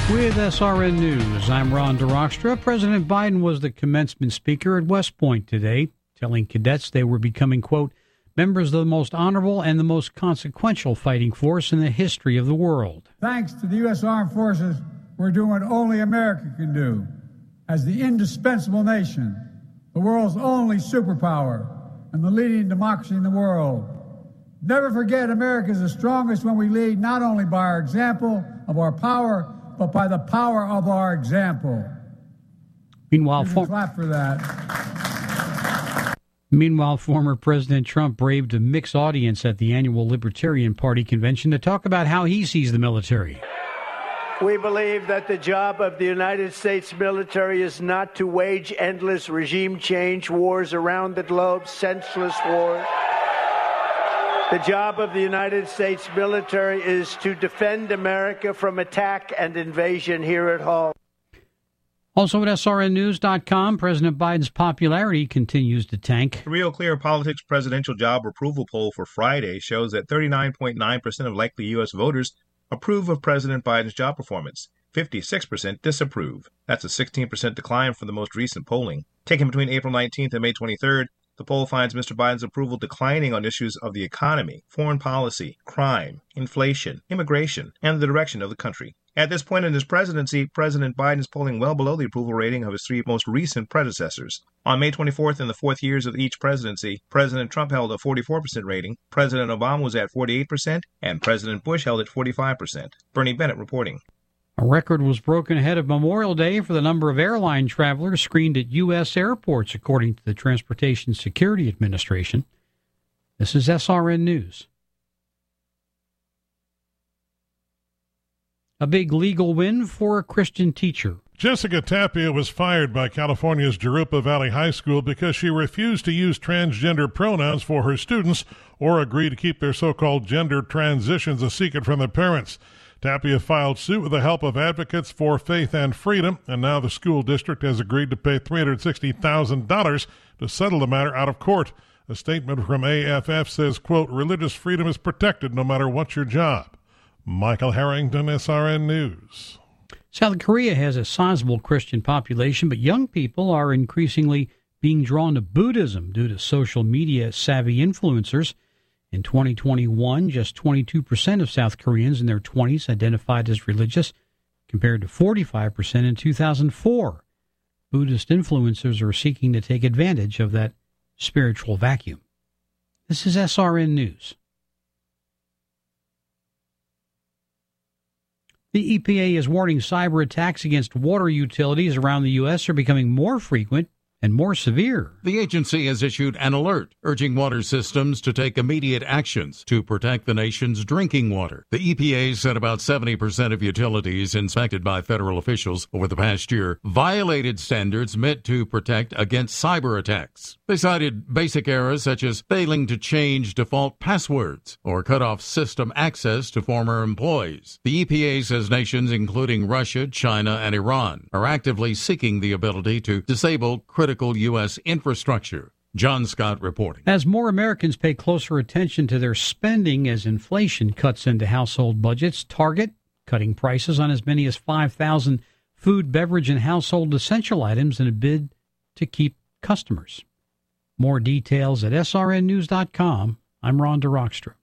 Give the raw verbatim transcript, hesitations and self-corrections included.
With S R N News, I'm Ron DeRockstra. President Biden was the commencement speaker at West Point today, telling cadets they were becoming, quote, members of the most honorable and the most consequential fighting force in the history of the world. Thanks to the U S. Armed Forces, we're doing what only America can do. As the indispensable nation, the world's only superpower, and the leading democracy in the world. Never forget, America is the strongest when we lead not only by our example of our power, but by the power of our example. Meanwhile, for- clap for that. Meanwhile, former President Trump braved a mixed audience at the annual Libertarian Party convention to talk about how he sees the military. We believe that the job of the United States military is not to wage endless regime change wars around the globe, senseless wars. The job of the United States military is to defend America from attack and invasion here at home. Also at S R N news dot com, President Biden's popularity continues to tank. The Real Clear Politics presidential job approval poll for Friday shows that thirty-nine point nine percent of likely U S voters approve of President Biden's job performance. fifty-six percent disapprove. That's a sixteen percent decline from the most recent polling. Taken between April nineteenth and May twenty-third, the poll finds Mister Biden's approval declining on issues of the economy, foreign policy, crime, inflation, immigration, and the direction of the country. At this point in his presidency, President Biden is polling well below the approval rating of his three most recent predecessors. On May twenty-fourth, in the fourth years of each presidency, President Trump held a forty-four percent rating, President Obama was at forty-eight percent, and President Bush held at forty-five percent. Bernie Bennett reporting. A record was broken ahead of Memorial Day for the number of airline travelers screened at U S airports, according to the Transportation Security Administration. This is S R N News. A big legal win for a Christian teacher. Jessica Tapia was fired by California's Jurupa Valley High School because she refused to use transgender pronouns for her students or agree to keep their so-called gender transitions a secret from their parents. Tapia filed suit with the help of Advocates for Faith and Freedom, and now the school district has agreed to pay three hundred sixty thousand dollars to settle the matter out of court. A statement from A F F says, quote, religious freedom is protected no matter what's your job. Michael Harrington, S R N News. South Korea has a sizable Christian population, but young people are increasingly being drawn to Buddhism due to social media savvy influencers. In twenty twenty-one, just twenty-two percent of South Koreans in their twenties identified as religious, compared to forty-five percent in two thousand four. Buddhist influencers are seeking to take advantage of that spiritual vacuum. This is S R N News. The E P A is warning cyber attacks against water utilities around the U S are becoming more frequent and more severe. The agency has issued an alert urging water systems to take immediate actions to protect the nation's drinking water. The E P A said about seventy percent of utilities inspected by federal officials over the past year violated standards meant to protect against cyber attacks. They cited basic errors such as failing to change default passwords or cut off system access to former employees. The E P A says nations including Russia, China, and Iran are actively seeking the ability to disable critical U S infrastructure. John Scott reporting. As more Americans pay closer attention to their spending as inflation cuts into household budgets, Target cutting prices on as many as five thousand food, beverage, and household essential items in a bid to keep customers. More details at S R N news dot com. I'm Ron DeRockstra.